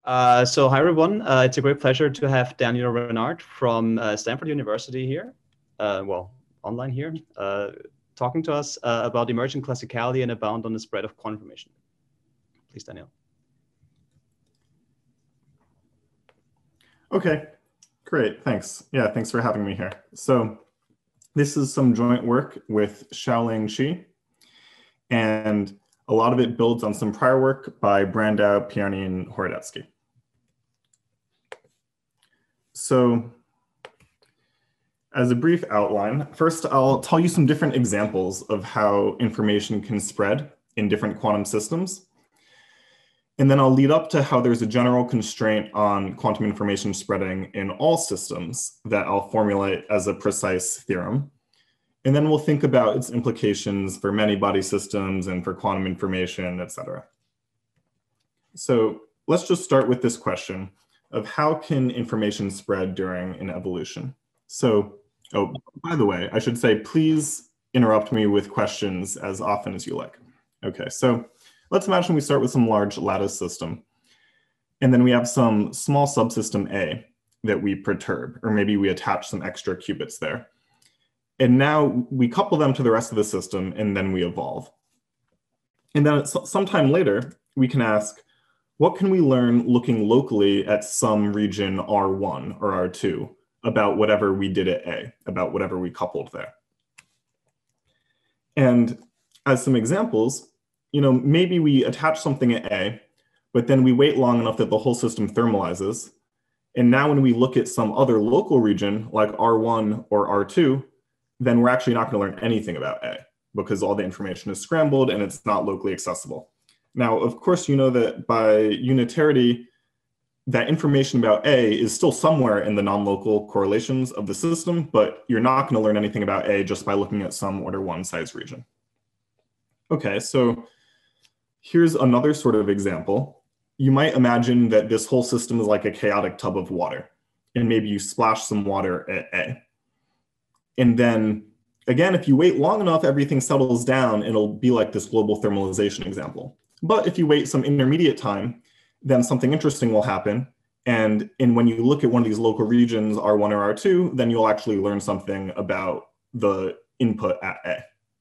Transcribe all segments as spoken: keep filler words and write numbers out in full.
Uh, so hi everyone, uh, it's a great pleasure to have Daniel Renard from uh, Stanford University here, uh, well, online here, uh, talking to us uh, about emergent classicality and a bound on the spread of quantum information. Please, Daniel. Okay, great, thanks. Yeah, thanks for having me here. So this is some joint work with Xiaoling Xi, and a lot of it builds on some prior work by Brandau, Piarni, and Horodetsky. So as a brief outline, first I'll tell you some different examples of how information can spread in different quantum systems. And then I'll lead up to how there's a general constraint on quantum information spreading in all systems that I'll formulate as a precise theorem. And then we'll think about its implications for many-body systems and for quantum information, et cetera. So let's just start with this question of how can information spread during an evolution? So, oh, by the way, I should say, please interrupt me with questions as often as you like. Okay, so let's imagine we start with some large lattice system, and then we have some small subsystem A that we perturb, or maybe we attach some extra qubits there. And now we couple them to the rest of the system, and then we evolve. And then sometime later, we can ask, what can we learn looking locally at some region R one or R two about whatever we did at A, about whatever we coupled there? And as some examples, you know, maybe we attach something at A, but then we wait long enough that the whole system thermalizes. And now when we look at some other local region, like R one or R two, then we're actually not going to learn anything about A because all the information is scrambled and it's not locally accessible. Now, of course, you know that by unitarity, that information about A is still somewhere in the non-local correlations of the system, but you're not going to learn anything about A just by looking at some order one size region. Okay, so here's another sort of example. You might imagine that this whole system is like a chaotic tub of water, and maybe you splash some water at A. And then, again, if you wait long enough, everything settles down, it'll be like this global thermalization example. But if you wait some intermediate time, then something interesting will happen. And, and when you look at one of these local regions, R one or R two, then you'll actually learn something about the input at A.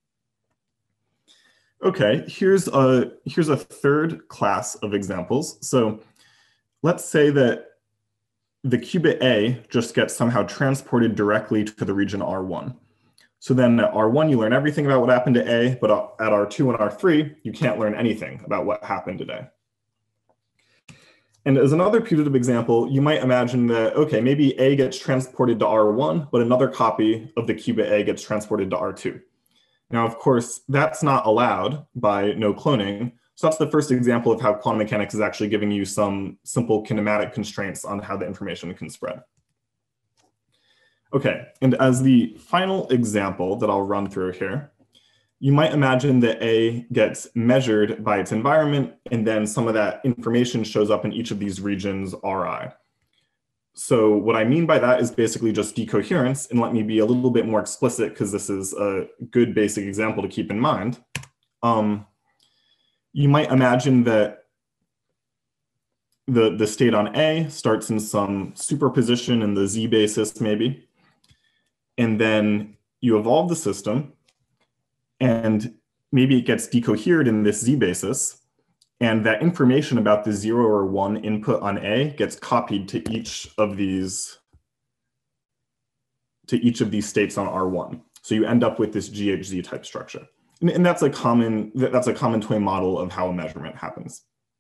Okay, here's a, here's a third class of examples. So let's say that the qubit A just gets somehow transported directly to the region R one. So then at R one, you learn everything about what happened to A, but at R two and R three, you can't learn anything about what happened today. And as another putative example, you might imagine that, okay, maybe A gets transported to R one, but another copy of the qubit A gets transported to R two. Now, of course, that's not allowed by no cloning. So that's the first example of how quantum mechanics is actually giving you some simple kinematic constraints on how the information can spread. Okay, and as the final example that I'll run through here, you might imagine that A gets measured by its environment, and then some of that information shows up in each of these regions R I. So what I mean by that is basically just decoherence, and let me be a little bit more explicit because this is a good basic example to keep in mind. Um, You might imagine that the, the state on A starts in some superposition in the Z basis, maybe. And then you evolve the system, and maybe it gets decohered in this Z basis. And that information about the zero or one input on A gets copied to each of these, to each of these states on R one. So you end up with this G H Z type structure. And that's a common, that's a common toy model of how a measurement happens.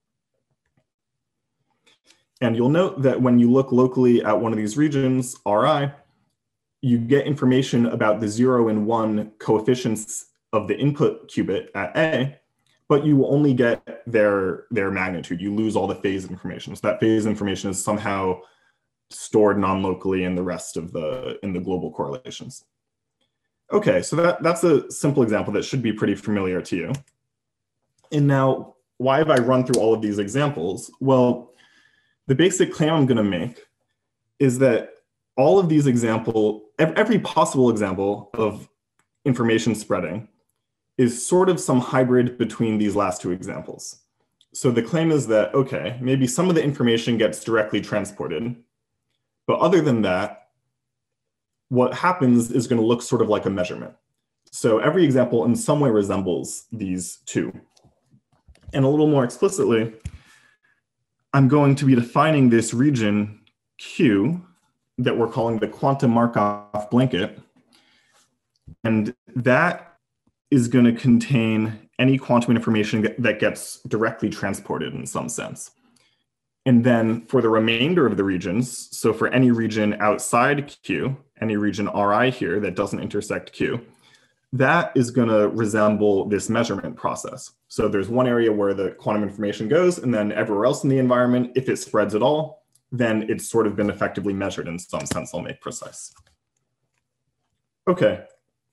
And you'll note that when you look locally at one of these regions, R I, you get information about the zero and one coefficients of the input qubit at A, but you will only get their, their magnitude. You lose all the phase information. So that phase information is somehow stored non-locally in the rest of the, in the global correlations. Okay, so that, that's a simple example that should be pretty familiar to you. And now, why have I run through all of these examples? Well, the basic claim I'm going to make is that all of these examples, every possible example of information spreading is sort of some hybrid between these last two examples. so the claim is that, okay, maybe some of the information gets directly transported, but other than that, what happens is going to look sort of like a measurement. So every example in some way resembles these two. And a little more explicitly, I'm going to be defining this region Q that we're calling the quantum Markov blanket. And that is going to contain any quantum information that gets directly transported in some sense. And then for the remainder of the regions, so for any region outside Q, any region R I here that doesn't intersect Q, that is going to resemble this measurement process. So there's one area where the quantum information goes, and then everywhere else in the environment, if it spreads at all, then it's sort of been effectively measured in some sense. I'll make precise. Okay.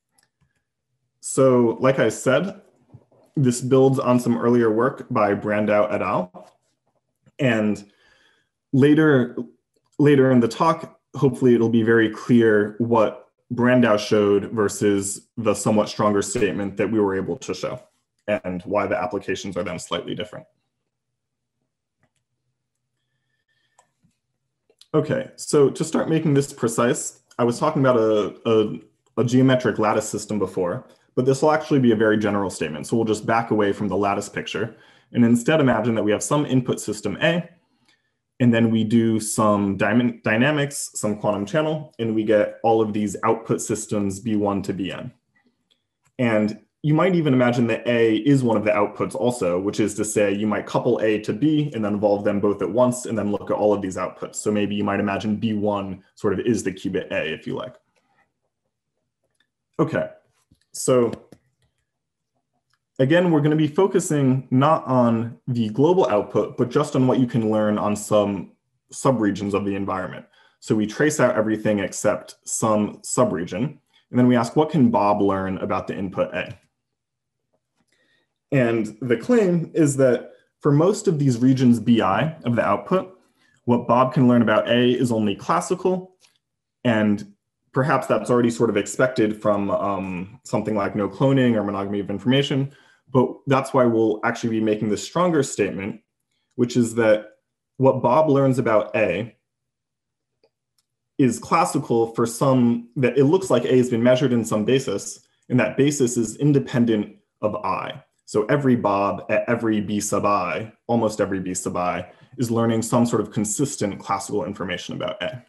So like I said, this builds on some earlier work by Brandau et al. And later, later in the talk, hopefully it'll be very clear what Brandau showed versus the somewhat stronger statement that we were able to show, and why the applications are then slightly different. Okay, so to start making this precise, I was talking about a, a, a geometric lattice system before, but this will actually be a very general statement. So we'll just back away from the lattice picture and instead imagine that we have some input system A, and then we do some dy dynamics, some quantum channel, and we get all of these output systems B one to B N. And you might even imagine that A is one of the outputs also, which is to say you might couple A to B and then involve them both at once and then look at all of these outputs. So maybe you might imagine B one sort of is the qubit A, if you like. Okay, so again, we're going to be focusing not on the global output, but just on what you can learn on some subregions of the environment. So we trace out everything except some subregion, and then we ask, what can Bob learn about the input A? And the claim is that for most of these regions B I of the output, what Bob can learn about A is only classical, and perhaps that's already sort of expected from um, something like no cloning or monogamy of information, but that's why we'll actually be making this stronger statement, which is that what Bob learns about A is classical for some, that it looks like A has been measured in some basis, and that basis is independent of I. So every Bob at every B sub I, almost every B sub I, is learning some sort of consistent classical information about A.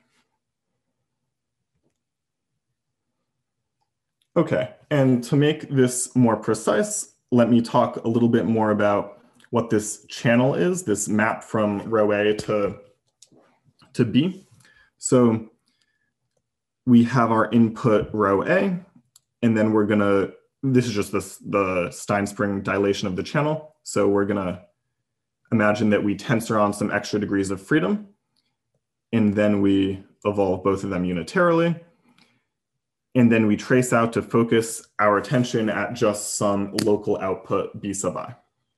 Okay, and to make this more precise, let me talk a little bit more about what this channel is, this map from row A to, to B. So we have our input row A, and then we're gonna, this is just this, the Steinspring dilation of the channel. So we're gonna imagine that we tensor on some extra degrees of freedom, and then we evolve both of them unitarily. And then we trace out to focus our attention at just some local output B sub I.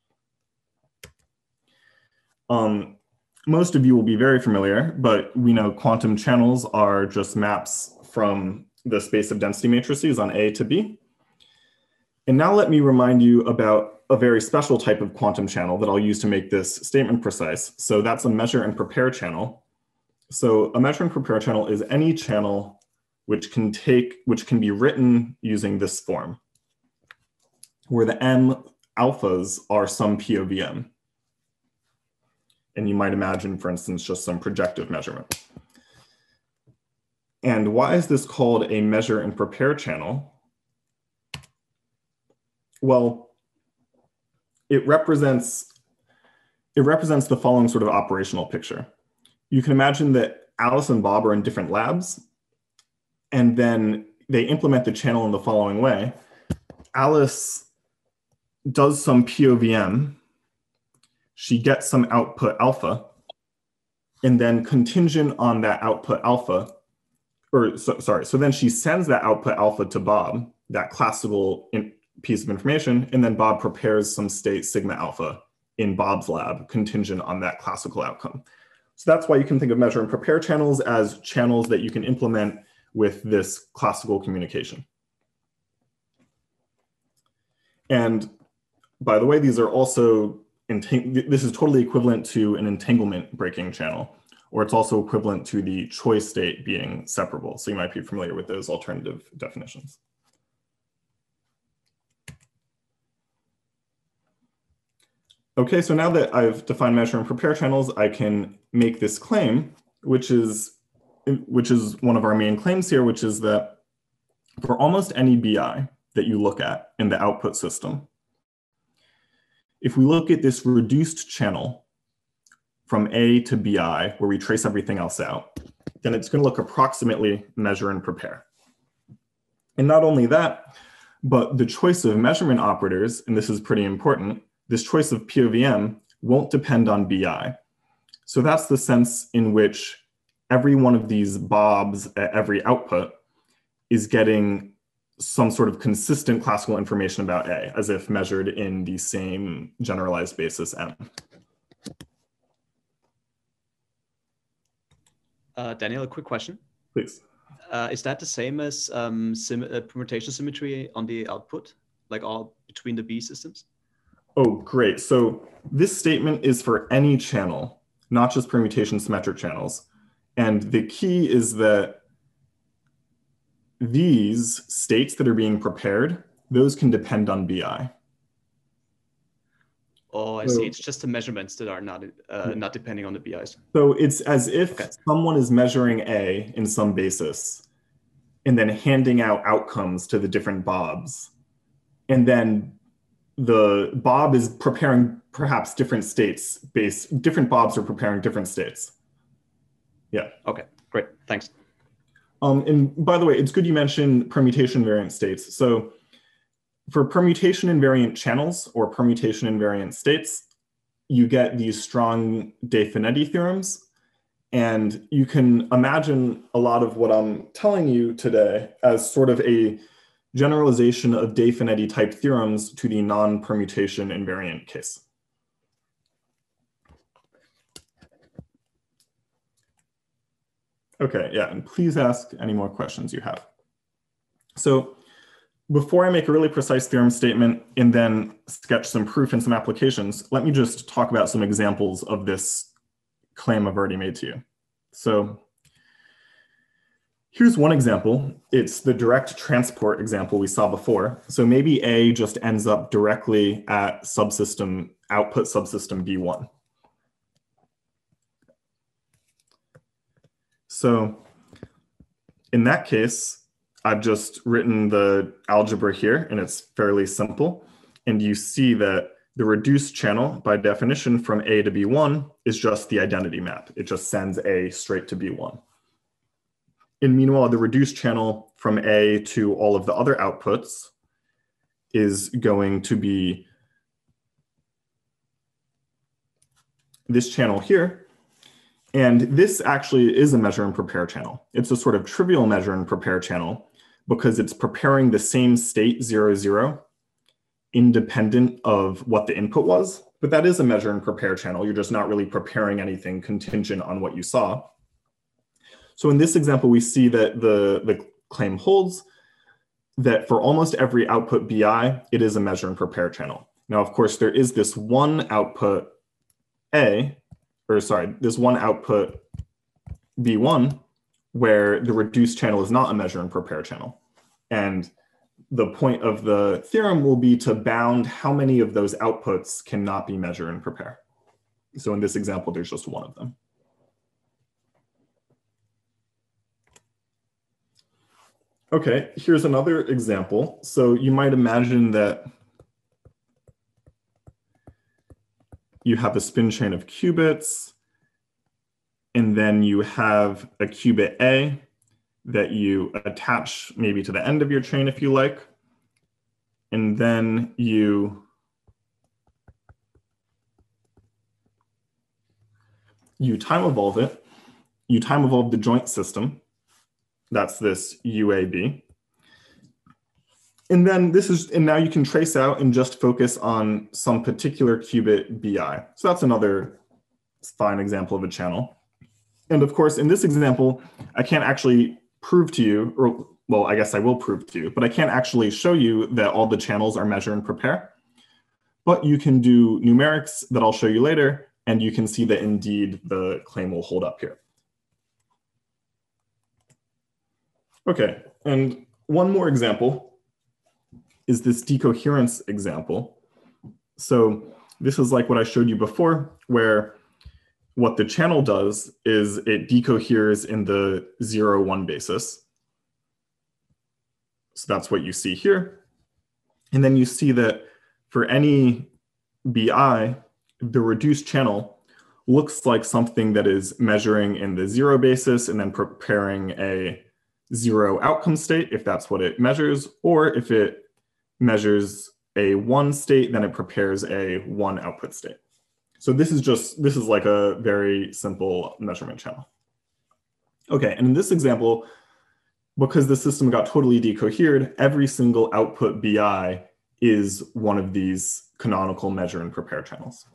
Um, most of you will be very familiar, but we know quantum channels are just maps from the space of density matrices on A to B. And now let me remind you about a very special type of quantum channel that I'll use to make this statement precise. So that's a measure and prepare channel. So a measure and prepare channel is any channel which can take, which can be written using this form, where the M alphas are some P O V M. And you might imagine, for instance, just some projective measurement. And why is this called a measure and prepare channel? Well, it represents, it represents the following sort of operational picture. You can imagine that Alice and Bob are in different labs, and then they implement the channel in the following way. Alice does some P O V M, she gets some output alpha, and then contingent on that output alpha, or so, sorry, so then she sends that output alpha to Bob, that classical in, piece of information, and then Bob prepares some state sigma alpha in Bob's lab, contingent on that classical outcome. So that's why you can think of measure and prepare channels as channels that you can implement with this classical communication. And by the way, these are also this is totally equivalent to an entanglement breaking channel, or it's also equivalent to the choice state being separable. So you might be familiar with those alternative definitions. Okay, so now that I've defined measure and prepare channels, I can make this claim, which is, which is one of our main claims here, which is that for almost any B I that you look at in the output system, if we look at this reduced channel from A to B I, where we trace everything else out, then it's going to look approximately measure and prepare. And not only that, but the choice of measurement operators, and this is pretty important, this choice of P O V M won't depend on B I. So that's the sense in which every one of these bobs at every output is getting some sort of consistent classical information about A, as if measured in the same generalized basis M. Uh, Daniel, a quick question. Please. Uh, is that the same as um, sim uh, permutation symmetry on the output, like all between the B systems? Oh, great. So this statement is for any channel, not just permutation symmetric channels. And the key is that these states that are being prepared, those can depend on B I. Oh, I so, see. It's just the measurements that are not uh, not depending on the B Is. So it's as if okay. someone is measuring A in some basis and then handing out outcomes to the different bobs. And then the Bob is preparing perhaps different states based, different Bobs are preparing different states. Yeah. Okay, great, thanks. Um, and by the way, it's good you mentioned permutation invariant states. So for permutation invariant channels or permutation invariant states, you get these strong De Finetti theorems. And you can imagine a lot of what I'm telling you today as sort of a generalization of De Finetti type theorems to the non-permutation invariant case. Okay, yeah, and please ask any more questions you have. So before I make a really precise theorem statement and then sketch some proof and some applications, let me just talk about some examples of this claim I've already made to you. So here's one example. It's the direct transport example we saw before. So maybe A just ends up directly at subsystem output subsystem B one. So in that case, I've just written the algebra here, and it's fairly simple. And you see that the reduced channel, by definition, from A to B one is just the identity map. It just sends A straight to B one. And meanwhile, the reduced channel from A to all of the other outputs is going to be this channel here. And this actually is a measure and prepare channel. It's a sort of trivial measure and prepare channel because it's preparing the same state zero, zero, independent of what the input was. But that is a measure and prepare channel. You're just not really preparing anything contingent on what you saw. So in this example, we see that the, the claim holds that for almost every output B I, it is a measure and prepare channel. Now, of course, there is this one output A, or sorry, this one output B one, where the reduced channel is not a measure and prepare channel. And the point of the theorem will be to bound how many of those outputs cannot be measure and prepare. So in this example, there's just one of them. Okay, here's another example. So you might imagine that you have a spin chain of qubits, and then you have a qubit A that you attach maybe to the end of your chain if you like. And then you, you time evolve it. You time evolve the joint system. That's this U A B. And then this is, and now you can trace out and just focus on some particular qubit B I. So that's another fine example of a channel. And of course, in this example, I can't actually prove to you, or well, I guess I will prove to you, but I can't actually show you that all the channels are measure and prepare, but you can do numerics that I'll show you later, and you can see that indeed the claim will hold up here. Okay, and one more example is this decoherence example. So this is like what I showed you before, where what the channel does is it decoheres in the zero one basis. So that's what you see here. And then you see that for any B I, the reduced channel looks like something that is measuring in the zero basis and then preparing a zero outcome state, if that's what it measures, or if it measures a one state, then it prepares a one output state. So this is just, this is like a very simple measurement channel. Okay, and in this example, because the system got totally decohered, every single output B I is one of these canonical measure and prepare channels.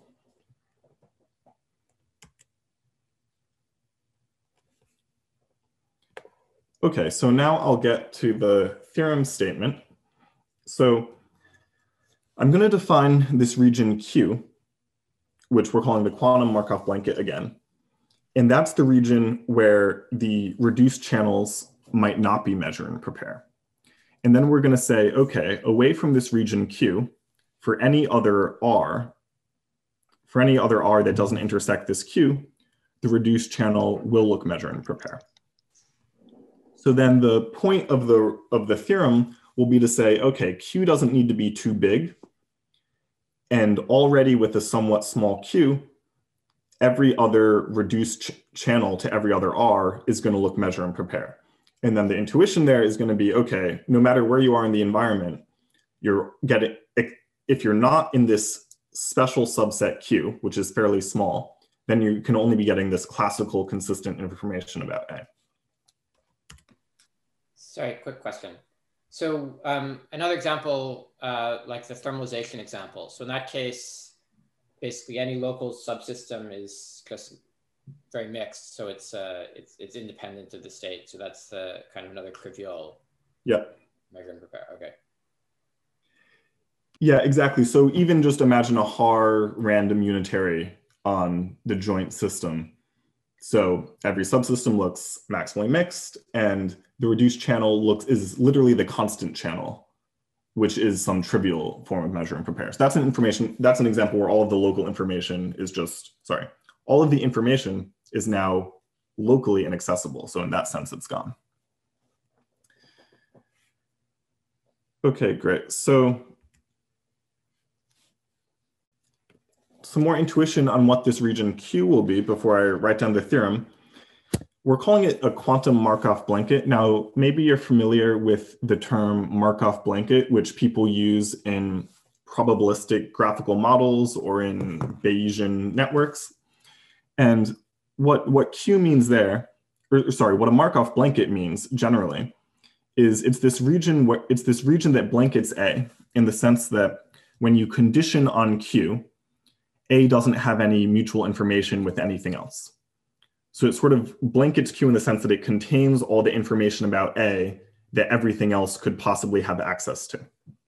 Okay, so now I'll get to the theorem statement. So I'm going to define this region Q, which we're calling the quantum Markov blanket again. And that's the region where the reduced channels might not be measure and prepare. And then we're going to say, okay, away from this region Q, for any other R, for any other R that doesn't intersect this Q, the reduced channel will look measure and prepare. So then the point of the, of the theorem will be to say, okay, Q doesn't need to be too big. And already with a somewhat small Q, every other reduced ch channel to every other R is going to look measure and prepare. And then the intuition there is going to be, okay, no matter where you are in the environment, you're getting, if you're not in this special subset Q, which is fairly small, then you can only be getting this classical consistent information about A. Sorry, quick question. So um, another example, uh, like the thermalization example. So in that case, basically any local subsystem is just very mixed. So it's, uh, it's, it's independent of the state. So that's uh, kind of another trivial yeah. measure and prepare. Okay. Yeah, exactly. So even just imagine a Haar random unitary on the joint system. So every subsystem looks maximally mixed, and the reduced channel looks is literally the constant channel, which is some trivial form of measure and prepare. So that's an information, that's an example where all of the local information is just, sorry, all of the information is now locally inaccessible. So in that sense, it's gone. Okay, great. So some more intuition on what this region Q will be before I write down the theorem. We're calling it a quantum Markov blanket. Now, maybe you're familiar with the term Markov blanket, which people use in probabilistic graphical models or in Bayesian networks. And what, what Q means there, or sorry, what a Markov blanket means generally, is it's this region where it's this region that blankets A, in the sense that when you condition on Q, A doesn't have any mutual information with anything else. So it sort of blankets Q in the sense that it contains all the information about A that everything else could possibly have access to.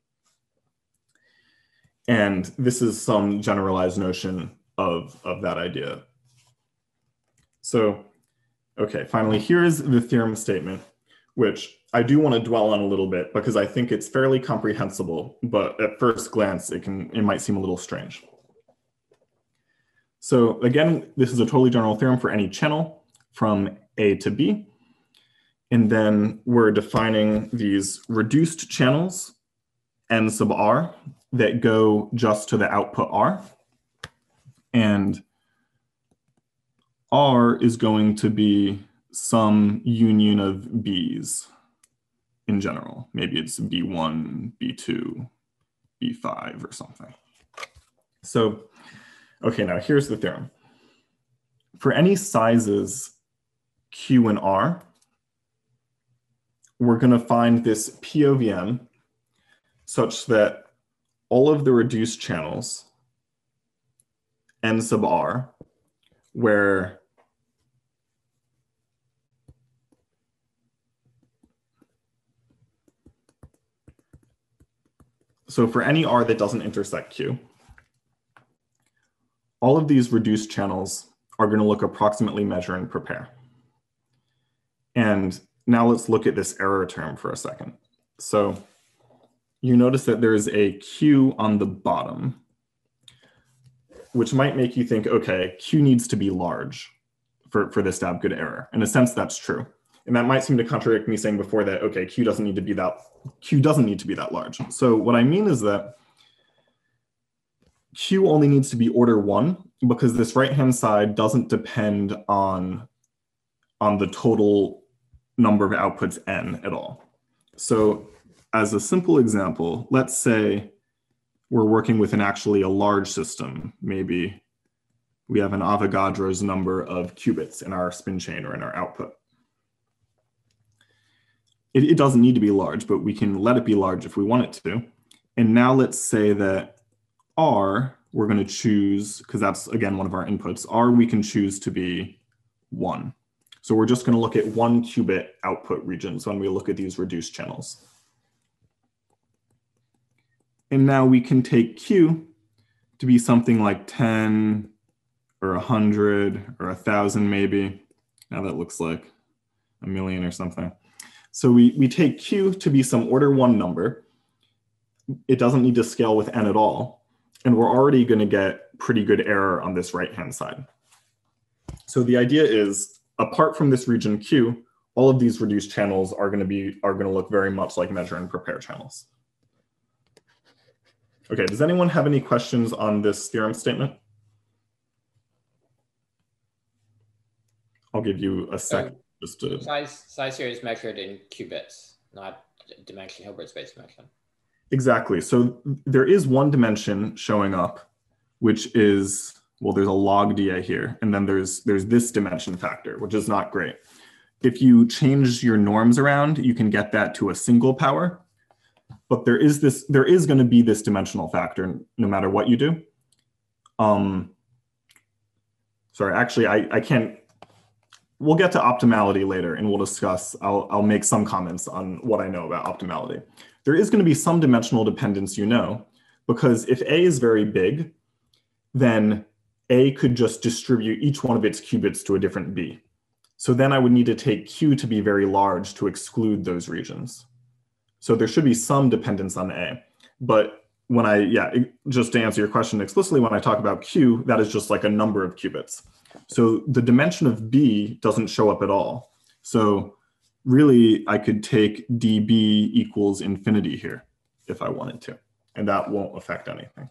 And this is some generalized notion of, of that idea. So, okay, finally, here is the theorem statement, which I do want to dwell on a little bit because I think it's fairly comprehensible, but at first glance, it can, it might seem a little strange. So again, this is a totally general theorem for any channel from A to B. And then we're defining these reduced channels, N sub R, that go just to the output R. And R is going to be some union of Bs in general. Maybe it's B one, B two, B five or something. So okay, now here's the theorem. For any sizes Q and R, we're going to find this P O V M such that all of the reduced channels, N sub R, where so for any R that doesn't intersect Q, all of these reduced channels are going to look approximately measure and prepare. And now let's look at this error term for a second. So you notice that there's a Q on the bottom, which might make you think, okay, Q needs to be large for, for this to have good error. In a sense, that's true. And that might seem to contradict me saying before that, okay, Q doesn't need to be that, Q doesn't need to be that large. So what I mean is that Q only needs to be order one because this right-hand side doesn't depend on, on the total number of outputs n at all. So as a simple example, let's say we're working with an actually a large system. Maybe we have an Avogadro's number of qubits in our spin chain or in our output. It, it doesn't need to be large, but we can let it be large if we want it to. And now let's say that R, we're going to choose, because that's, again, one of our inputs, R we can choose to be one. So we're just going to look at one qubit output regions when we look at these reduced channels. And now we can take Q to be something like ten or one hundred or one thousand maybe. Now that looks like a million or something. So we, we take Q to be some order one number. It doesn't need to scale with n at all. And we're already going to get pretty good error on this right-hand side. So the idea is, apart from this region Q, all of these reduced channels are going to be are going to look very much like measure and prepare channels. Okay, does anyone have any questions on this theorem statement? I'll give you a second. So just to... size, size here is measured in qubits, not dimension Hilbert space dimension. Exactly. So there is one dimension showing up, which is, well, there's a log D A here, and then there's there's this dimension factor, which is not great. If you change your norms around, you can get that to a single power. But there is this, there is going to be this dimensional factor no matter what you do. Um, sorry, actually, I, I can't, we'll get to optimality later and we'll discuss, I'll, I'll make some comments on what I know about optimality. There is going to be some dimensional dependence, you know, because if A is very big, then A could just distribute each one of its qubits to a different B. So then I would need to take Q to be very large to exclude those regions. So there should be some dependence on A. But when I, yeah, just to answer your question explicitly, when I talk about Q, that is just like a number of qubits. So the dimension of B doesn't show up at all. So really, I could take D B equals infinity here if I wanted to, and that won't affect anything.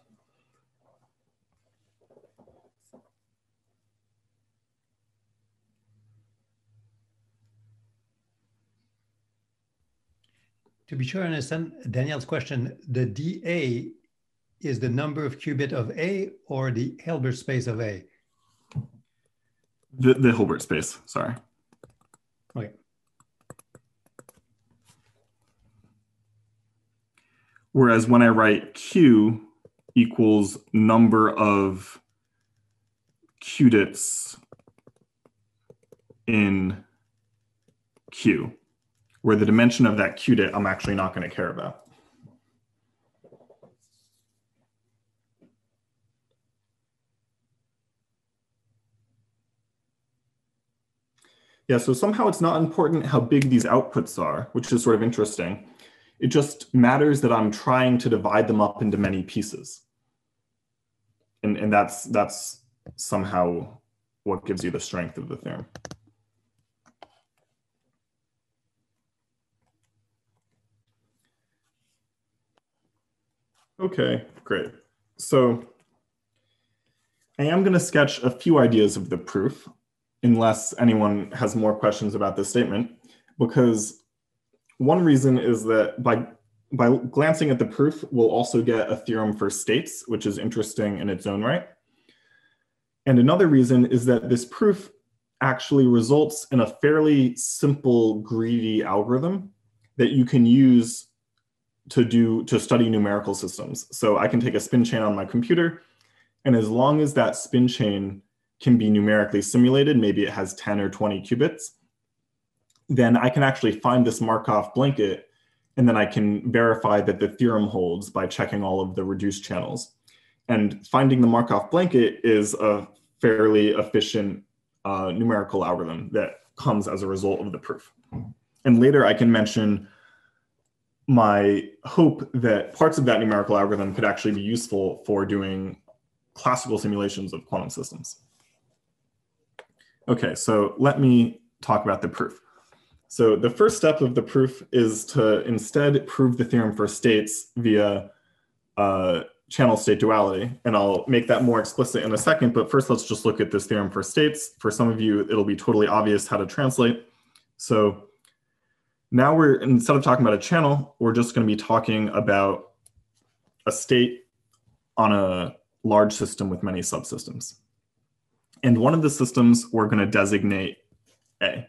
To be sure I understand Daniel's question, the D A is the number of qubit of A or the Hilbert space of A? The, the Hilbert space, sorry. Okay. Whereas when I write Q equals number of qubits in Q, where the dimension of that qubit I'm actually not going to care about. Yeah, so somehow it's not important how big these outputs are, which is sort of interesting. It just matters that I'm trying to divide them up into many pieces. And, and that's, that's somehow what gives you the strength of the theorem. Okay, great. So I am going to sketch a few ideas of the proof, unless anyone has more questions about this statement, because one reason is that by, by glancing at the proof, we'll also get a theorem for states, which is interesting in its own right. And another reason is that this proof actually results in a fairly simple, greedy algorithm that you can use to do to study numerical systems. So I can take a spin chain on my computer, and as long as that spin chain can be numerically simulated, maybe it has ten or twenty qubits, then I can actually find this Markov blanket, and then I can verify that the theorem holds by checking all of the reduced channels. And finding the Markov blanket is a fairly efficient uh, numerical algorithm that comes as a result of the proof. And later I can mention my hope that parts of that numerical algorithm could actually be useful for doing classical simulations of quantum systems. Okay, so let me talk about the proof. So the first step of the proof is to instead prove the theorem for states via uh, channel state duality. And I'll make that more explicit in a second, but first let's just look at this theorem for states. For some of you, it'll be totally obvious how to translate. So now we're, instead of talking about a channel, we're just going to be talking about a state on a large system with many subsystems. And one of the systems we're going to designate A.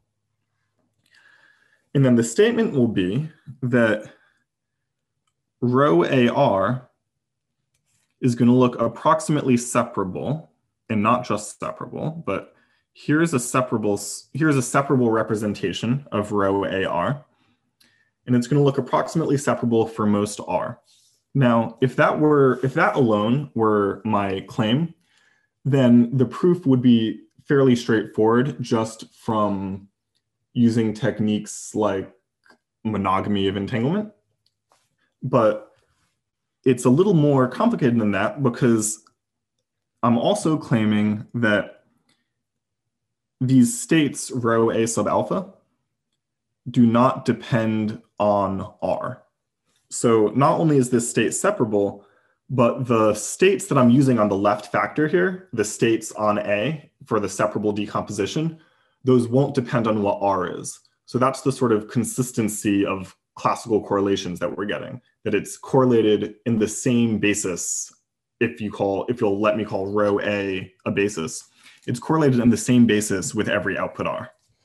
And then the statement will be that rho A R is going to look approximately separable, and not just separable, but here's a separable, here's a separable representation of rho A R, and it's going to look approximately separable for most R. Now, if that were, if that alone were my claim, then the proof would be fairly straightforward just from using techniques like monogamy of entanglement. But it's a little more complicated than that, because I'm also claiming that these states, rho A sub alpha, do not depend on R. So not only is this state separable, but the states that I'm using on the left factor here, the states on A for the separable decomposition, those won't depend on what R is. So that's the sort of consistency of classical correlations that we're getting, that it's correlated in the same basis. If you call, if you'll let me call rho A a basis, it's correlated in the same basis with every output R.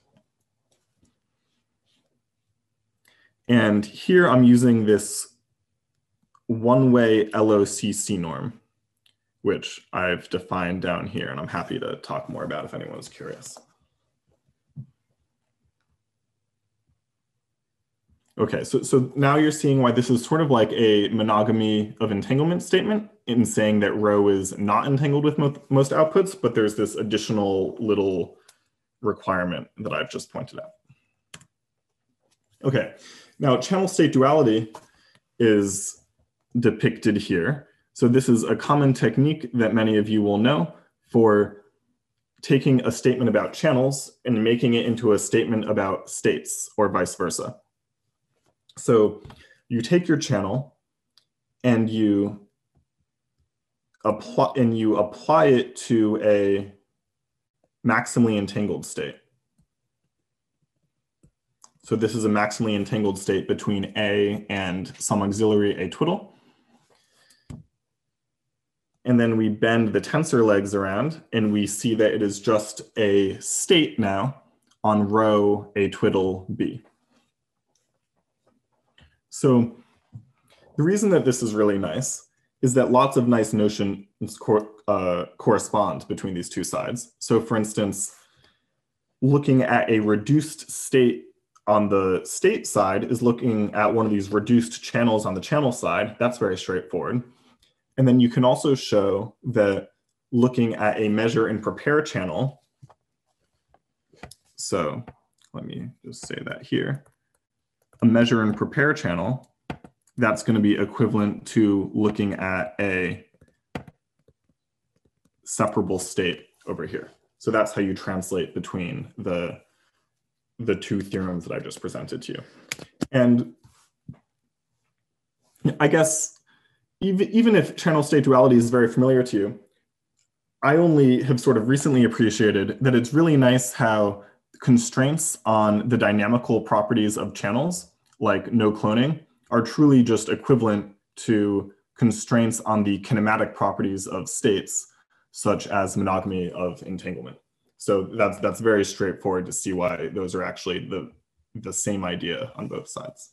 And here I'm using this one-way L O C C norm, which I've defined down here, and I'm happy to talk more about if anyone's curious. Okay, so, so now you're seeing why this is sort of like a monogamy of entanglement statement in saying that rho is not entangled with mo most outputs, but there's this additional little requirement that I've just pointed out. Okay, now channel state duality is depicted here. So this is a common technique that many of you will know for taking a statement about channels and making it into a statement about states, or vice versa. So you take your channel and you apply and you apply it to a maximally entangled state. So this is a maximally entangled state between A and some auxiliary A twiddle. And then we bend the tensor legs around and we see that it is just a state now on rho A twiddle B. So the reason that this is really nice is that lots of nice notions cor uh, correspond between these two sides. So for instance, looking at a reduced state on the state side is looking at one of these reduced channels on the channel side. That's very straightforward. And then you can also show that looking at a measure and prepare channel. So let me just say that here. A measure and prepare channel, that's going to be equivalent to looking at a separable state over here. So that's how you translate between the, the two theorems that I just presented to you. And I guess even, even if channel state duality is very familiar to you, I only have sort of recently appreciated that it's really nice how constraints on the dynamical properties of channels, like no cloning, are truly just equivalent to constraints on the kinematic properties of states, such as monogamy of entanglement. So that's, that's very straightforward to see why those are actually the, the same idea on both sides.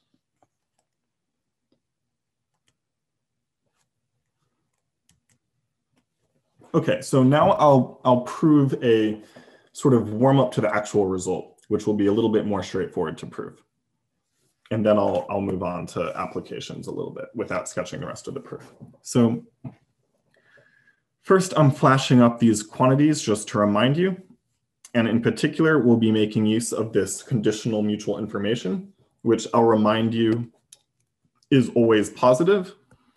Okay, so now I'll, I'll prove a sort of warm up to the actual result, which will be a little bit more straightforward to prove. and then I'll, I'll move on to applications a little bit without sketching the rest of the proof. So first, I'm flashing up these quantities just to remind you. And in particular, we'll be making use of this conditional mutual information, which I'll remind you is always positive,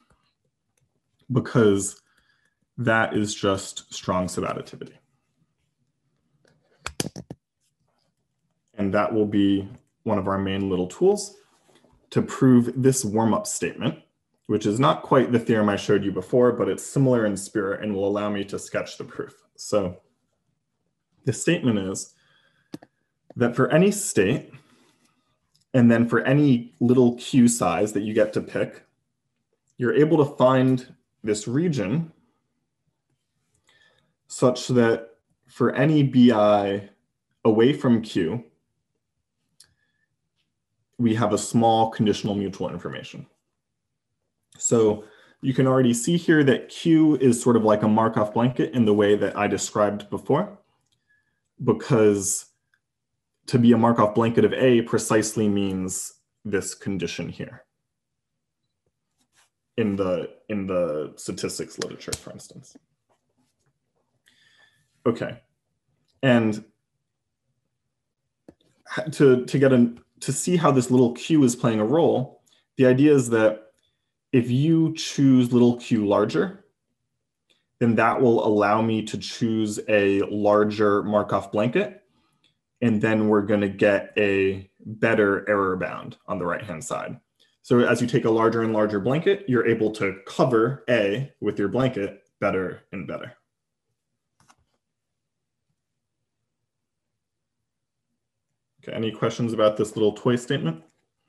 because that is just strong subadditivity. And that will be one of our main little tools to prove this warm-up statement, which is not quite the theorem I showed you before, but it's similar in spirit and will allow me to sketch the proof. So the statement is that for any state, and then for any little q size that you get to pick, you're able to find this region such that for any bi away from q, we have a small conditional mutual information. So you can already see here that q is sort of like a Markov blanket in the way that I described before, because to be a Markov blanket of A precisely means this condition here in the, in the statistics literature, for instance. Okay, and to, to, get a, to see how this little q is playing a role, the idea is that if you choose little q larger, then that will allow me to choose a larger Markov blanket. And then we're going to get a better error bound on the right-hand side. So as you take a larger and larger blanket, you're able to cover A with your blanket better and better. Okay, any questions about this little toy statement?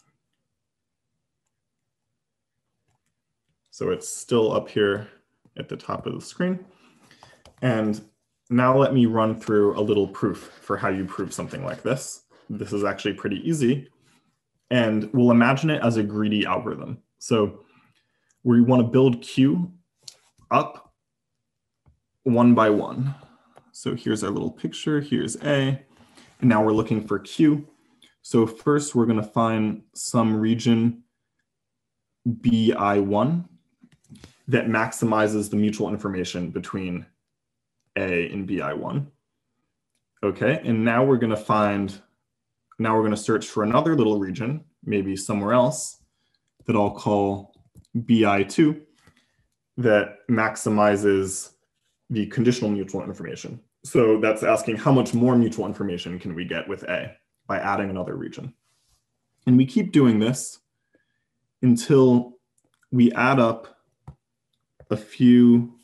So it's still up here at the top of the screen. And now let me run through a little proof for how you prove something like this. This is actually pretty easy. And we'll imagine it as a greedy algorithm. So we want to build Q up one by one. So here's our little picture. Here's A. And now we're looking for Q. So first we're going to find some region B I one that maximizes the mutual information between A and B I one. Okay, and now we're going to find, now we're going to search for another little region, maybe somewhere else, that I'll call B I two, that maximizes the conditional mutual information. So that's asking how much more mutual information can we get with A by adding another region. And we keep doing this until we add up a few,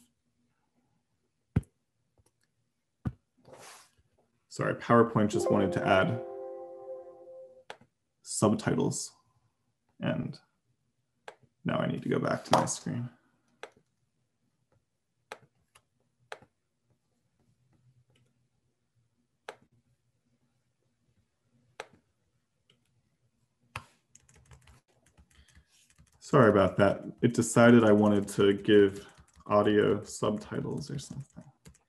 sorry, PowerPoint just wanted to add subtitles. And now I need to go back to my screen. Sorry about that. It decided I wanted to give audio subtitles or something.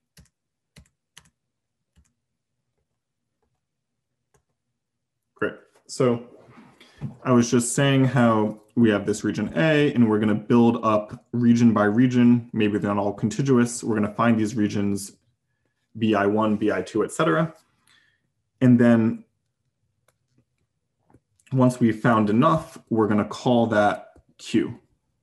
Great. So I was just saying how we have this region A, and we're going to build up region by region. Maybe they're not all contiguous. We're going to find these regions B I one, B I two, et cetera. And then once we've found enough, we're going to call that Q.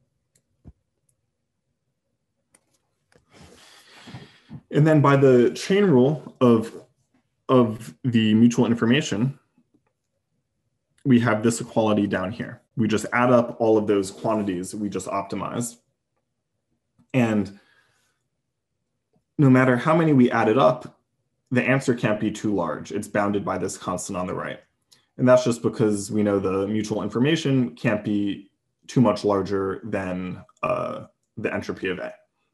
And then by the chain rule of, of the mutual information, we have this equality down here. We just add up all of those quantities we just optimized. And no matter how many we added up, the answer can't be too large. It's bounded by this constant on the right. And that's just because we know the mutual information can't be too much larger than uh, the entropy of A.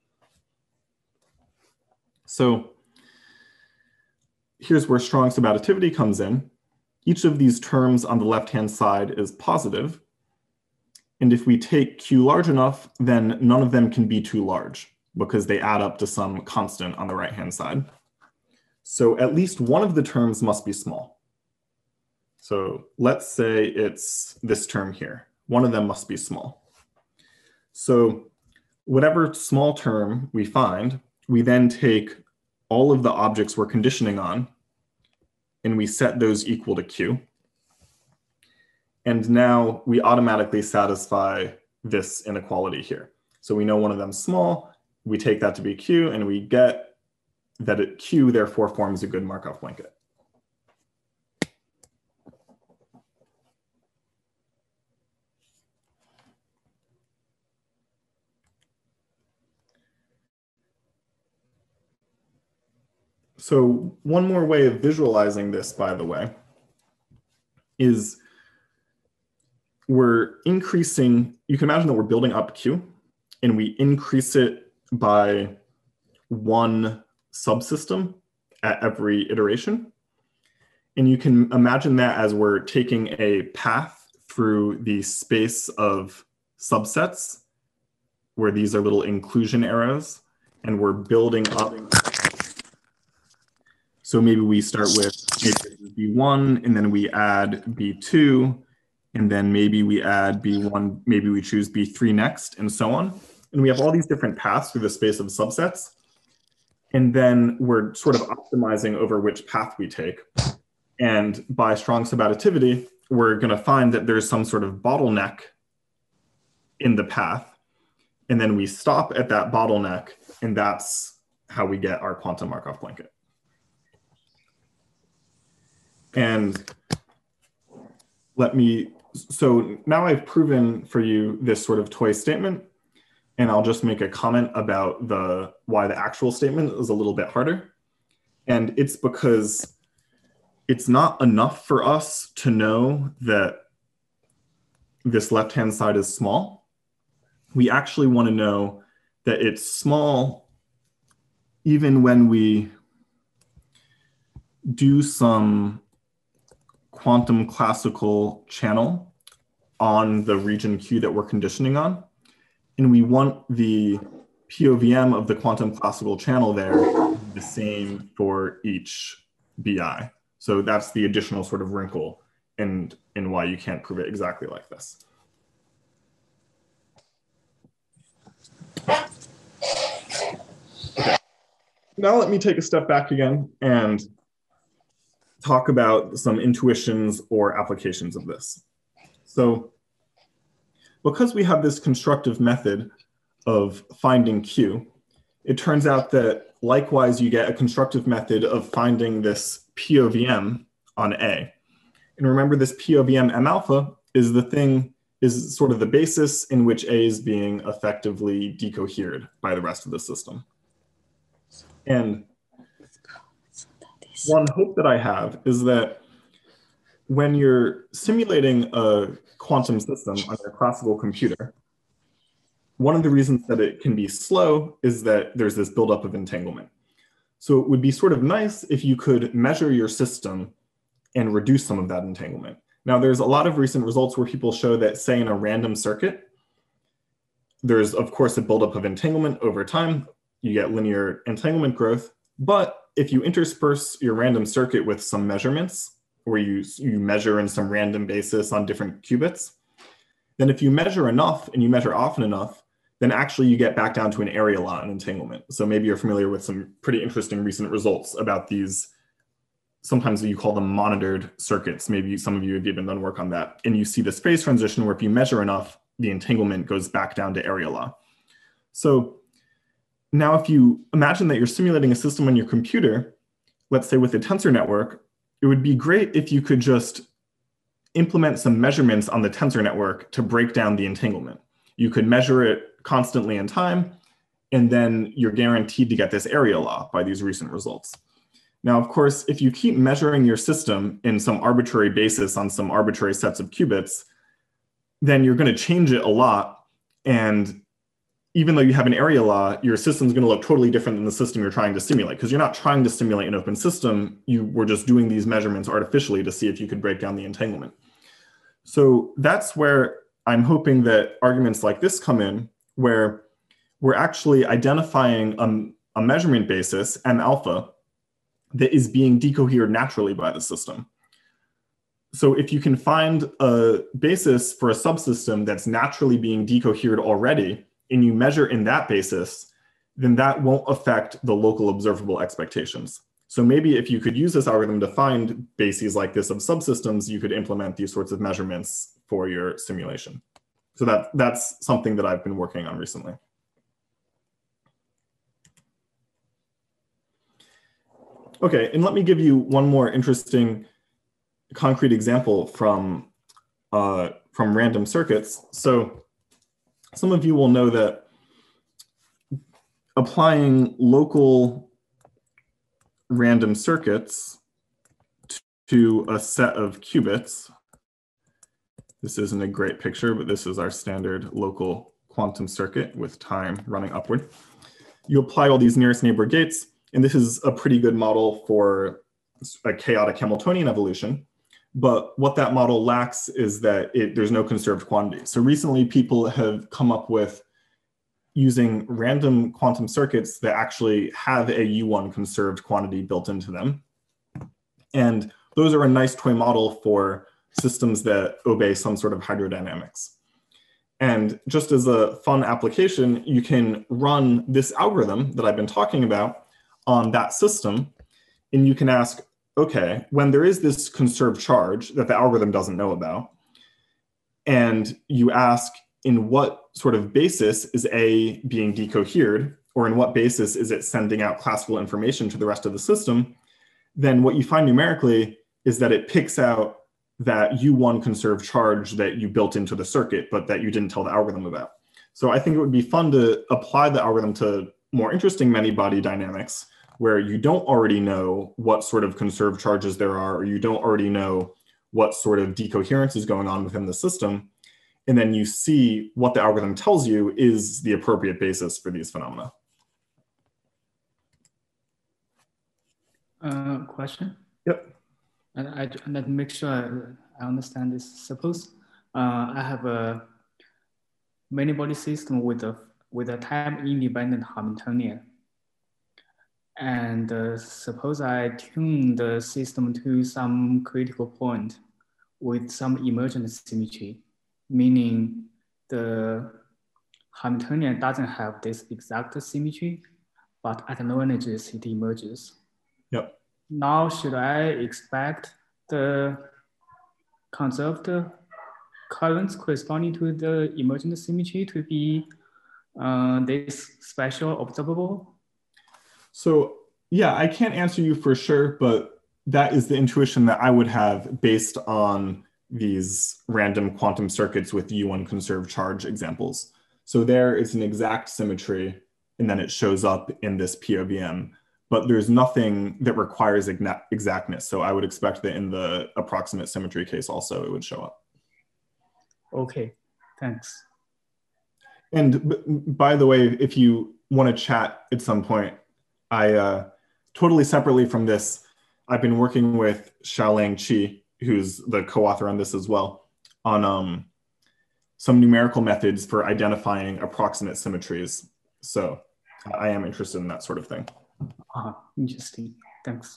So here's where strong subadditivity comes in. Each of these terms on the left-hand side is positive. And if we take Q large enough, then none of them can be too large because they add up to some constant on the right-hand side. So at least one of the terms must be small. So let's say it's this term here. One of them must be small. So whatever small term we find, we then take all of the objects we're conditioning on, and we set those equal to Q. And now we automatically satisfy this inequality here. So we know one of them is small, we take that to be Q, and we get that it, Q therefore forms a good Markov blanket. So one more way of visualizing this, by the way, is we're increasing, you can imagine that we're building up Q, and we increase it by one subsystem at every iteration. And you can imagine that as we're taking a path through the space of subsets, where these are little inclusion arrows, and we're building up. So maybe we start with B one, and then we add B two, and then maybe we add B one, maybe we choose B three next, and so on. And we have all these different paths through the space of subsets. And then we're sort of optimizing over which path we take. And by strong subadditivity, we're going to find that there's some sort of bottleneck in the path. And then we stop at that bottleneck, and that's how we get our quantum Markov blanket. And let me, so now I've proven for you this sort of toy statement, and I'll just make a comment about the why the actual statement is a little bit harder. And it's because it's not enough for us to know that this left-hand side is small. We actually want to know that it's small even when we do some quantum classical channel on the region Q that we're conditioning on. And we want the P O V M of the quantum classical channel there the same for each B I. So that's the additional sort of wrinkle and in, in why you can't prove it exactly like this. Okay. Now let me take a step back again and talk about some intuitions or applications of this. So because we have this constructive method of finding Q, it turns out that likewise you get a constructive method of finding this P O V M on A. And remember, this P O V M M alpha is the thing, is sort of the basis in which A is being effectively decohered by the rest of the system. And one hope that I have is that when you're simulating a quantum system on your classical computer, one of the reasons that it can be slow is that there's this buildup of entanglement. So it would be sort of nice if you could measure your system and reduce some of that entanglement. Now, there's a lot of recent results where people show that, say, in a random circuit, there's, of course, a buildup of entanglement over time. You get linear entanglement growth. But if you intersperse your random circuit with some measurements, where you, you measure in some random basis on different qubits, then if you measure enough and you measure often enough, then actually you get back down to an area law in entanglement. So maybe you're familiar with some pretty interesting recent results about these, sometimes you call them monitored circuits. Maybe some of you have even done work on that. And you see this phase transition where if you measure enough, the entanglement goes back down to area law. So now if you imagine that you're simulating a system on your computer, let's say with a tensor network, it would be great if you could just implement some measurements on the tensor network to break down the entanglement. You could measure it constantly in time, and then you're guaranteed to get this area law by these recent results. Now, of course, if you keep measuring your system in some arbitrary basis on some arbitrary sets of qubits, then you're going to change it a lot. And even though you have an area law, your system's going to look totally different than the system you're trying to simulate, because you're not trying to simulate an open system. You were just doing these measurements artificially to see if you could break down the entanglement. So that's where I'm hoping that arguments like this come in, where we're actually identifying a, a measurement basis, M alpha, that is being decohered naturally by the system. so if you can find a basis for a subsystem that's naturally being decohered already, and you measure in that basis, then that won't affect the local observable expectations. So maybe if you could use this algorithm to find bases like this of subsystems, you could implement these sorts of measurements for your simulation. So that, that's something that I've been working on recently. Okay, and let me give you one more interesting concrete example from, uh, from random circuits. So some of you will know that applying local random circuits to a set of qubits, this isn't a great picture, but this is our standard local quantum circuit with time running upward. You apply all these nearest neighbor gates, and this is a pretty good model for a chaotic Hamiltonian evolution. But what that model lacks is that it, there's no conserved quantity. So recently people have come up with using random quantum circuits that actually have a U one conserved quantity built into them. And those are a nice toy model for systems that obey some sort of hydrodynamics. And just as a fun application, you can run this algorithm that I've been talking about on that system, and you can ask, okay, when there is this conserved charge that the algorithm doesn't know about, and you ask in what sort of basis is A being decohered, or in what basis is it sending out classical information to the rest of the system, then what you find numerically is that it picks out that U one conserved charge that you built into the circuit, but that you didn't tell the algorithm about. So I think it would be fun to apply the algorithm to more interesting many-body dynamics, where you don't already know what sort of conserved charges there are, or you don't already know what sort of decoherence is going on within the system. And then you see what the algorithm tells you is the appropriate basis for these phenomena. Uh, question? Yep. And I, let me make sure I understand this. Suppose uh, I have a many-body system with a, with a time-independent Hamiltonian. And uh, suppose I tune the system to some critical point with some emergent symmetry, meaning the Hamiltonian doesn't have this exact symmetry, but at low energies it emerges. Yep. Now, should I expect the conserved currents corresponding to the emergent symmetry to be uh, this special observable? So yeah, I can't answer you for sure, but that is the intuition that I would have based on these random quantum circuits with U one conserved charge examples. So there is an exact symmetry, and then it shows up in this P O V M, but there's nothing that requires exactness. So I would expect that in the approximate symmetry case also, it would show up. Okay, thanks. And by the way, if you want to chat at some point, I uh, totally separately from this, I've been working with Xiaolang Qi, who's the co-author on this as well, on um, some numerical methods for identifying approximate symmetries. So I am interested in that sort of thing. Uh, interesting, thanks.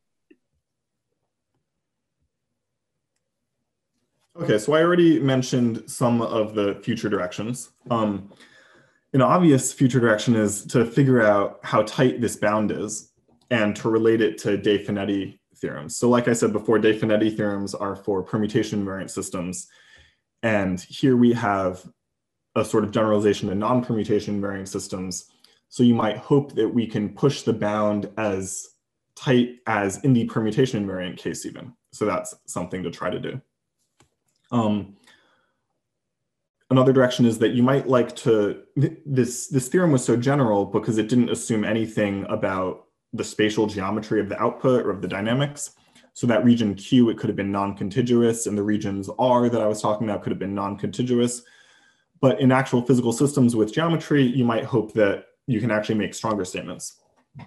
Okay, so I already mentioned some of the future directions. Um, An obvious future direction is to figure out how tight this bound is and to relate it to De Finetti theorems. So like I said before, De Finetti theorems are for permutation invariant systems. And here we have a sort of generalization to non-permutation invariant systems. So you might hope that we can push the bound as tight as in the permutation invariant case even. So that's something to try to do. Um, Another direction is that you might like to, this, this theorem was so general because it didn't assume anything about the spatial geometry of the output or of the dynamics. So that region Q, it could have been non-contiguous, and the regions R that I was talking about could have been non-contiguous. But in actual physical systems with geometry, you might hope that you can actually make stronger statements.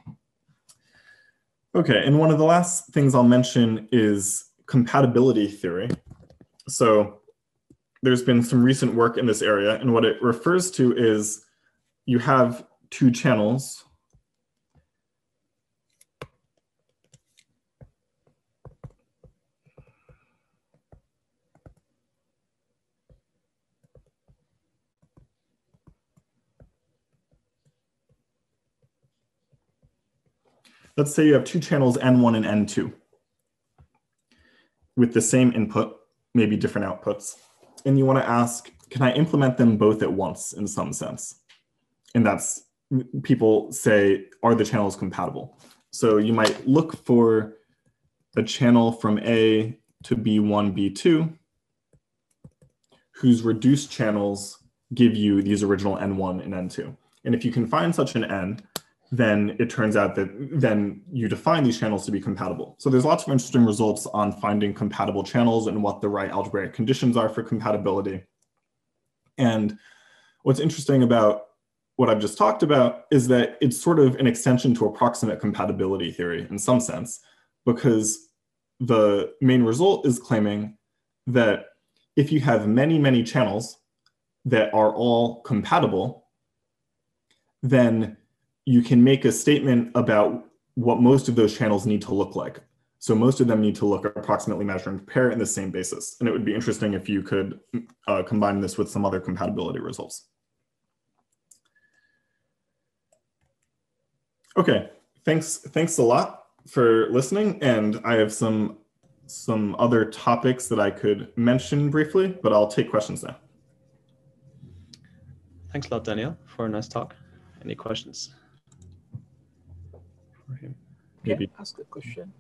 Okay, and one of the last things I'll mention is compatibility theory. So there's been some recent work in this area, and what it refers to is you have two channels. let's say you have two channels, N one and N two, with the same input, maybe different outputs. And you want to ask, can I implement them both at once in some sense? And that's, people say, are the channels compatible? So you might look for a channel from A to B one, B two, whose reduced channels give you these original N one and N two. And if you can find such an N, then it turns out that then you define these channels to be compatible. So there's lots of interesting results on finding compatible channels and what the right algebraic conditions are for compatibility. And what's interesting about what I've just talked about is that it's sort of an extension to approximate compatibility theory in some sense, because the main result is claiming that if you have many, many channels that are all compatible, then you can make a statement about what most of those channels need to look like. So most of them need to look approximately measure and compare in the same basis. And it would be interesting if you could uh, combine this with some other compatibility results. Okay, thanks, thanks a lot for listening. And I have some, some other topics that I could mention briefly, but I'll take questions now. Thanks a lot, Daniel, for a nice talk. Any questions? Maybe. Can I ask a question?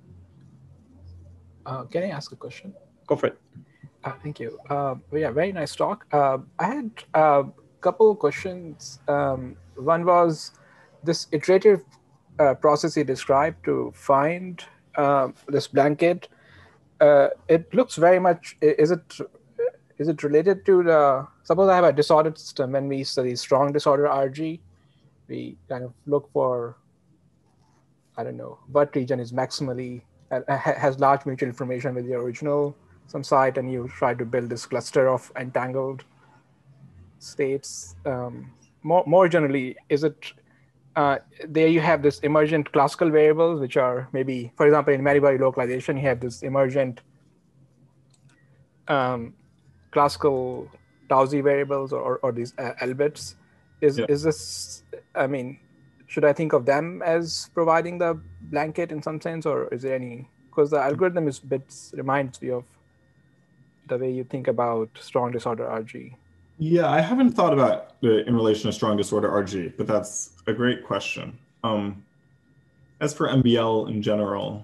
Uh, can I ask a question? Go for it. Uh, thank you. Uh, well, yeah, very nice talk. Uh, I had a couple of questions. Um, one was this iterative uh, process you described to find uh, this blanket. Uh, it looks very much, is it is it related to the, suppose I have a disordered system, when we study strong disorder R G, we kind of look for, I don't know, what region is maximally, uh, has large mutual information with the original some site, and you try to build this cluster of entangled states. Um, more, more generally, is it, uh, there you have this emergent classical variables, which are maybe, for example, in many-body localization, you have this emergent um, classical Taussig variables or, or these uh, L bits. Is, yeah. is this, I mean, should I think of them as providing the blanket in some sense, or is there any, because the algorithm is bits, reminds me of the way you think about strong disorder R G. Yeah, I haven't thought about it in relation to strong disorder R G, but that's a great question. Um, as for M B L in general,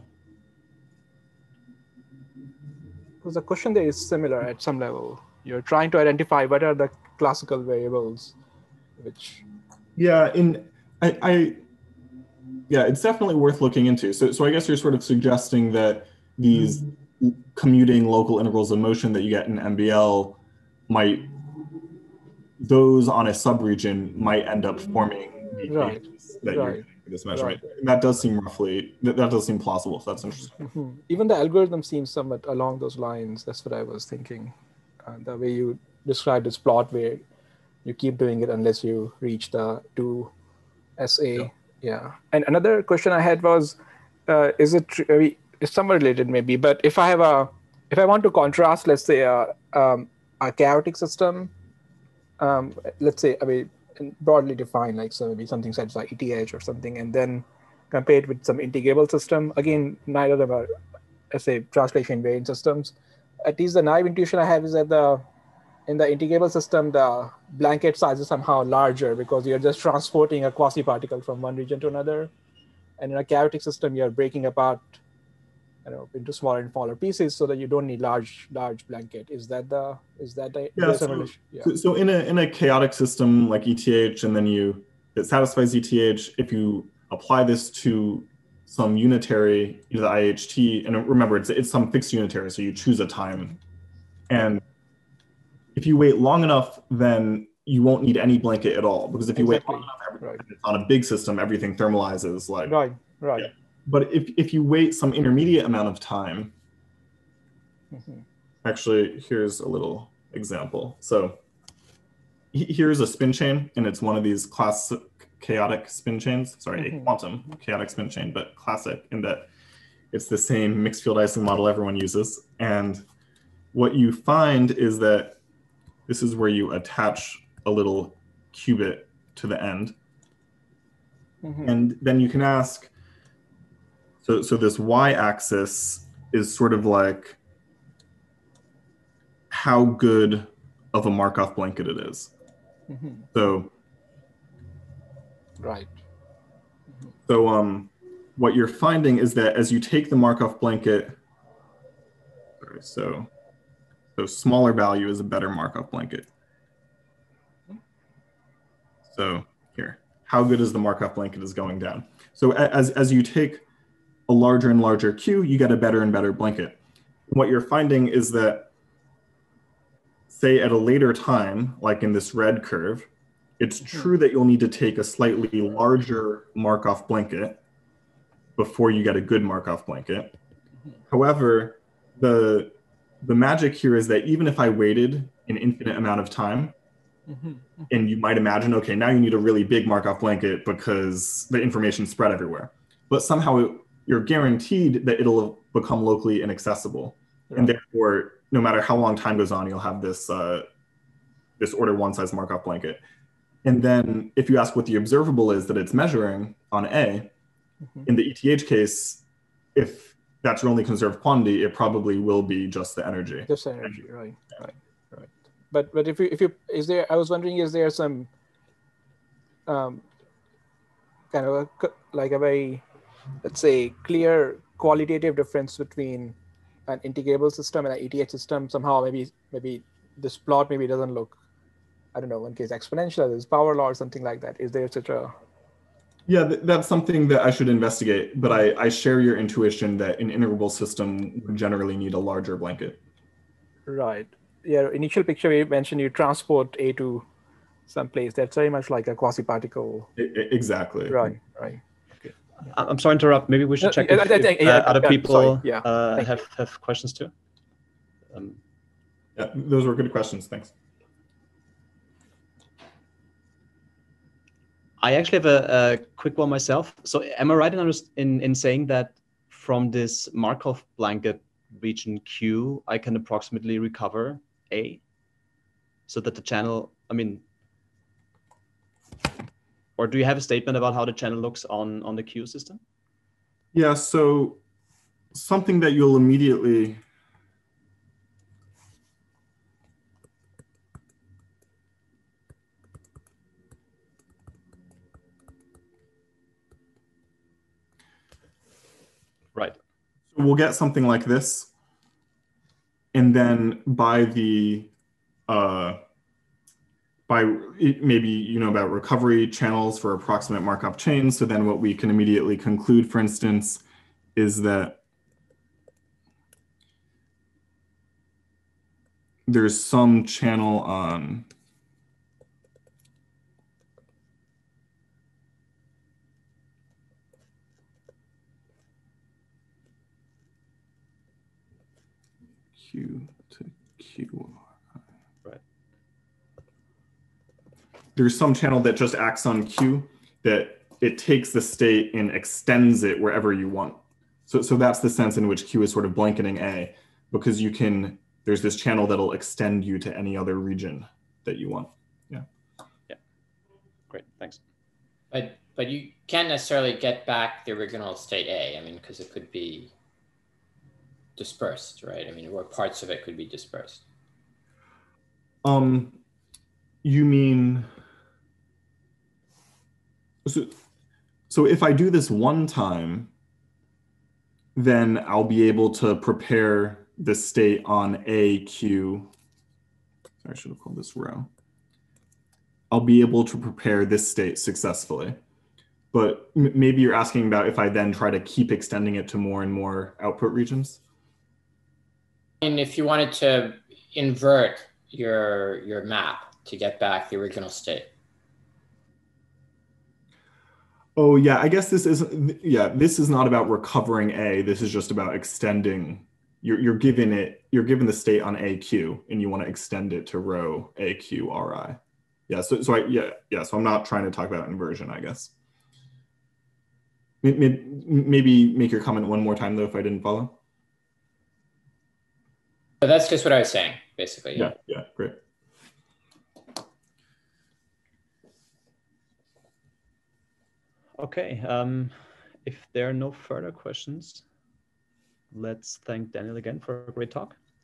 because the question there is similar at some level. You're trying to identify what are the classical variables, which. Yeah, in I, I yeah, it's definitely worth looking into. So, so I guess you're sort of suggesting that these commuting local integrals of motion that you get in M B L might, those on a subregion might end up forming the right. that right. you're this measurement. Right. And that does seem roughly, that, that does seem plausible. So that's interesting. Mm-hmm. Even the algorithm seems somewhat along those lines. That's what I was thinking. Uh, the way you described this plot where you keep doing it unless you reach the two S A. Yeah. yeah. And another question I had was, uh, is it, I mean, it's somewhat related maybe, but if I have a, if I want to contrast, let's say a, um, a chaotic system, um, let's say, I mean, broadly defined, like so maybe something such like E T H or something, and then compare it with some integrable system. Again, neither of them are, let's say, translation invariant systems. At least the naive intuition I have is that the in the integrable system, the blanket size is somehow larger because you're just transporting a quasi-particle from one region to another. And in a chaotic system, you're breaking apart, you know, into smaller and smaller pieces so that you don't need large, large blanket. Is that the, is that the, yeah, so, yeah. so, so in a, in a chaotic system like E T H, and then you, it satisfies E T H, if you apply this to some unitary, either I H T, and remember, it's, it's some fixed unitary, so you choose a time. And if you wait long enough, then you won't need any blanket at all, because if you exactly. wait long enough, right. on a big system, everything thermalizes. Like, right, right. Yeah. But if, if you wait some intermediate amount of time, mm-hmm. actually, here's a little example. So here's a spin chain, and it's one of these classic chaotic spin chains. Sorry, mm-hmm. a quantum chaotic spin chain, but classic in that it's the same mixed field Ising model everyone uses. And what you find is that this is where you attach a little qubit to the end. Mm-hmm. And then you can ask, So, so this y-axis is sort of like how good of a Markov blanket it is. Mm-hmm. So, right. So um, what you're finding is that as you take the Markov blanket, sorry, so, so smaller value is a better Markov blanket. So here, how good is the Markov blanket is going down. So as, as you take a larger and larger Q, you get a better and better blanket. What you're finding is that, say at a later time, like in this red curve, it's true that you'll need to take a slightly larger Markov blanket before you get a good Markov blanket. However, the, the magic here is that even if I waited an infinite amount of time, Mm-hmm. and you might imagine, okay, now you need a really big Markov blanket because the information spread everywhere. But somehow it, you're guaranteed that it'll become locally inaccessible. Right. And therefore, no matter how long time goes on, you'll have this, uh, this order one size Markov blanket. And then if you ask what the observable is that it's measuring on A, mm-hmm. in the E T H case, if that's your only conserved quantity, it probably will be just the energy. Just the energy, right, right, right. But but if you if you is there, I was wondering, is there some um, kind of a, like a very, let's say, clear qualitative difference between an integrable system and an E T H system? Somehow maybe maybe this plot maybe doesn't look, I don't know, one case exponential, there's power law or something like that. Is there such a? Yeah, th that's something that I should investigate, but I, I share your intuition that an integrable system would generally need a larger blanket. Right. Yeah, initial picture where you mentioned you transport A to some place, that's very much like a quasi-particle. Exactly. Right, right. Okay. Yeah. I'm sorry to interrupt. Maybe we should check uh, if, if yeah, uh, other yeah, people yeah. uh, have, have questions too. Um, yeah, those were good questions. Thanks. I actually have a, a quick one myself. So am I right in, in, in saying that from this Markov blanket region Q, I can approximately recover A? So that the channel, I mean, or do you have a statement about how the channel looks on, on the Q system? Yeah, so something that you'll immediately Right. So we'll get something like this. And then by the, uh, by maybe you know about recovery channels for approximate Markov chains. So then what we can immediately conclude, for instance, is that there's some channel on Q to Q. Right. There's some channel that just acts on Q, that it takes the state and extends it wherever you want. So, so that's the sense in which Q is sort of blanketing A, because you can, there's this channel that'll extend you to any other region that you want. Yeah. Yeah. Great. Thanks. But, but you can't necessarily get back the original state A. I mean, because it could be dispersed, right? I mean, or parts of it could be dispersed. Um, you mean, so, so if I do this one time, then I'll be able to prepare the state on A Q. Sorry, I should have called this row. I'll be able to prepare this state successfully. But m maybe you're asking about if I then try to keep extending it to more and more output regions? And if you wanted to invert your, your map to get back the original state. Oh yeah, I guess this is, yeah, this is not about recovering A. This is just about extending. You're, you're given it, you're given the state on A Q and you want to extend it to row A Q R I. Yeah, so, so I, yeah, yeah, so I'm not trying to talk about inversion, I guess. Maybe, maybe make your comment one more time though, if I didn't follow. But that's just what I was saying, basically. Yeah, yeah, great. Okay. Um, if there are no further questions, let's thank Daniel again for a great talk.